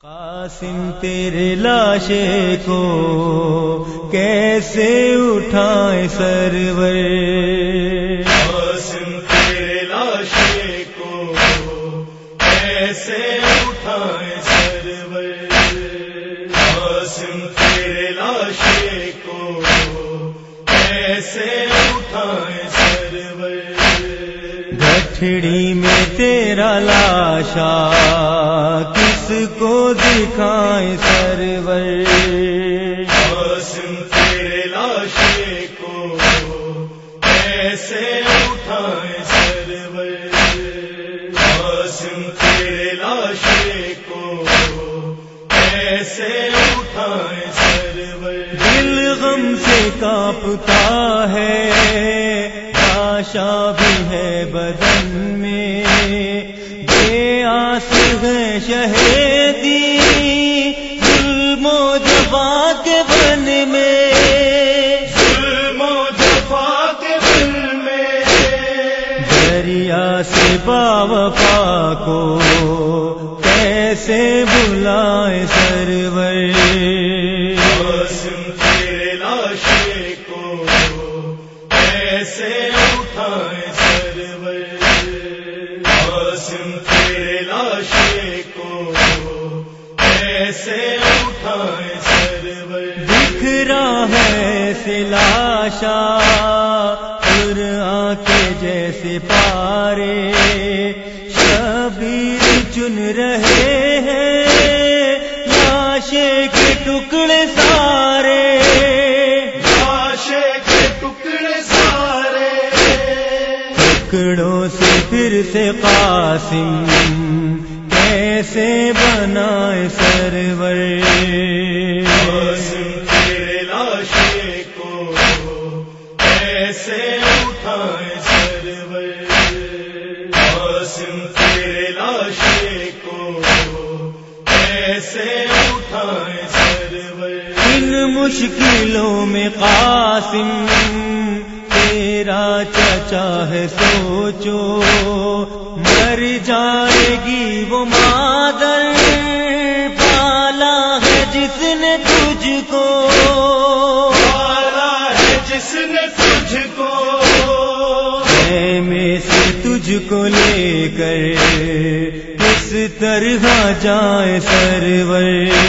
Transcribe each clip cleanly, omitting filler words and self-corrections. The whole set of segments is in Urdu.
قاسم تیرے لاشے کو کیسے اٹھائے سرور، قاسم تیرے لاشے کو کیسے اٹھائے سرور، قاسم تیرے لاشے کو کیسے اٹھائے سرور، گٹھڑی میں تیرا لاشا کس کو دکھائے سرور، قاسم تیرے لاشے کو کیسے اٹھائے سرور، قاسم تیرے لاشے کو کیسے اٹھائے سرور، دل غم سے کانپتا ہے، لاشا بھی ہے بدن میں، بے آس ہے شہیدی ظلم و جفا کے بن میں، ظلم و جفا کے دل میں، دریا سے باوفا کو کیسے بلائے سرور، قاسم تیرے لاشے کو کیسے اٹھائے سرور، قاسم تیرے لاشے کو کیسے اٹھائے سرور، بکھرا ہے سلاشا قرآن کے جیسے پارے، شبیر چن رہے ہیں لاشے کے ٹکڑے سارے، لاشے کے ٹکڑے سارے، ٹکڑوں سے پھر سے قاسم کیسے بنائے سرور، قاسم تیرے لاشے کو کیسے اٹھائے سرور، قاسم تیرے لاشے کو کیسے اٹھائے سرور، ان مشکلوں میں قاسم تیرا چچا ہے سوچو، مر جائے گی وہ مادر پالا ہے جس نے تجھ کو، پالا ہے جس نے تجھ کو، میں سے تجھ کو لے کر کس طرح جائے سرور،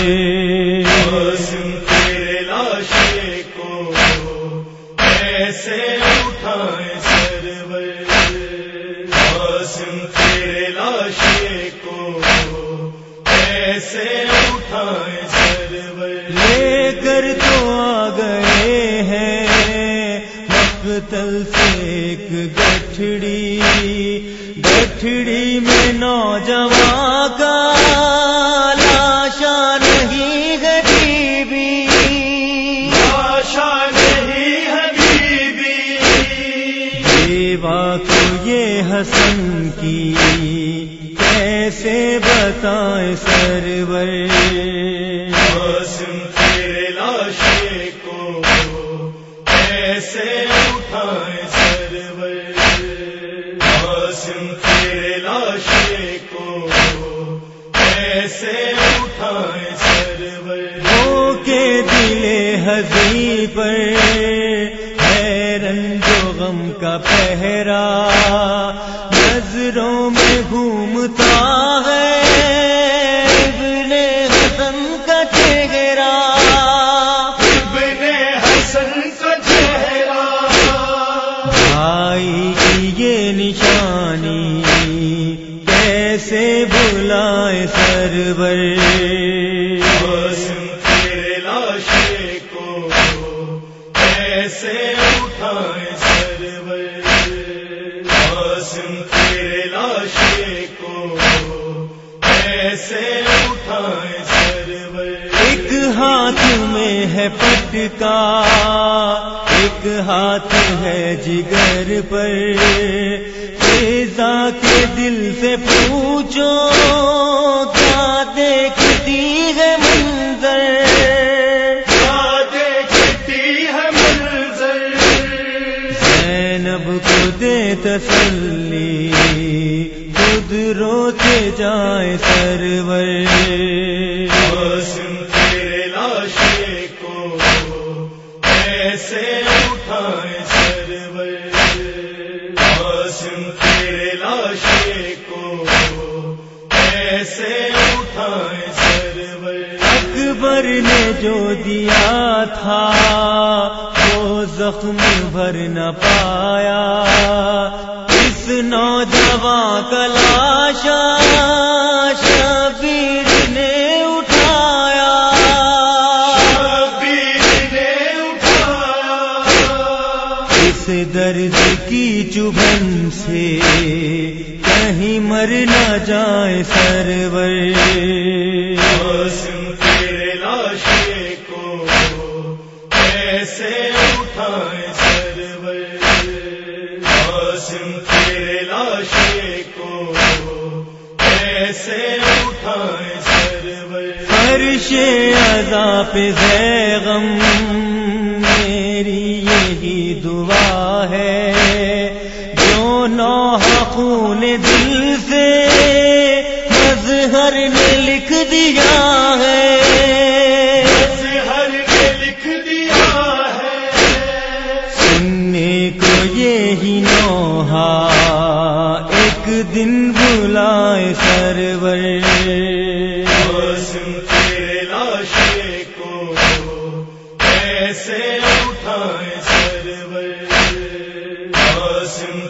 قاسم تیرے لاشے کو کیسے اٹھائے سرور، قاسم تیرے لاشے کو کیسے اٹھائے سرور، لے کر تو آ گئے ہیں مقتل سے ایک گٹھڑی، گٹھڑی میں نوجوان کا لاشا نہیں ہے بیوی، لاشا نہیں ہے بیوی، بیوہ کو یہ حسن کی کیسے بتائے سرور، قاسم تیرے لاشے کو کیسے اٹھائے سرور، قاسم تیرے لاشے کو کیسے اٹھائے سرور، وہ کے دل حزین پر ہے رنج و غم کا پہرا، نظروں میں گھومتا ہے ابن حسن کا چہرہ، ابن حسن کا چہرہ، بھائی کی یہ نشانی کیسے بلائے سرور، قاسم تیرے لاشے کو کیسے اٹھائے سرور، قاسم تیرے لاشے کو کیسے اٹھائے سرور، ایک ہاتھ میں ہے پٹکا ایک ہاتھ ہے جگر پر، فضا کے دل سے پوچھو کیا دیکھتی ہے منظر، کیا دیکھتی ہے منظر، زینب کو دے تسلی خود روتے جائے سرور، قاسم تیرے لاشے کو ایسے اٹھائے سرور، قاسم تیرے لاشے کو ایسے اٹھائے سرور۔ اکبر نے جو دیا تھا وہ زخم بھر نہ پایا، اس نوجوان کا لاشا شبیر نے اٹھایا، شبیر نے اٹھایا۔ اس درد کی چبھن سے کہیں مر نہ جائے سرور، قاسم تیرے لاشے کو ایسے اٹھائے سرور، قاسم تیرے لاشے کو ایسے اٹھائے سرور۔ فرش عزا پہ زیغم میری یہی دعا ہے، جو نوح خون دل سے مظہر نے لکھ دیا ہے، مظہر نے لکھ دیا ہے۔ سننے کو یہی نوحہ ایک دن بلائے سرور، قاسم تیرے لاشے کو ایسے اٹھائے سرور، قاسم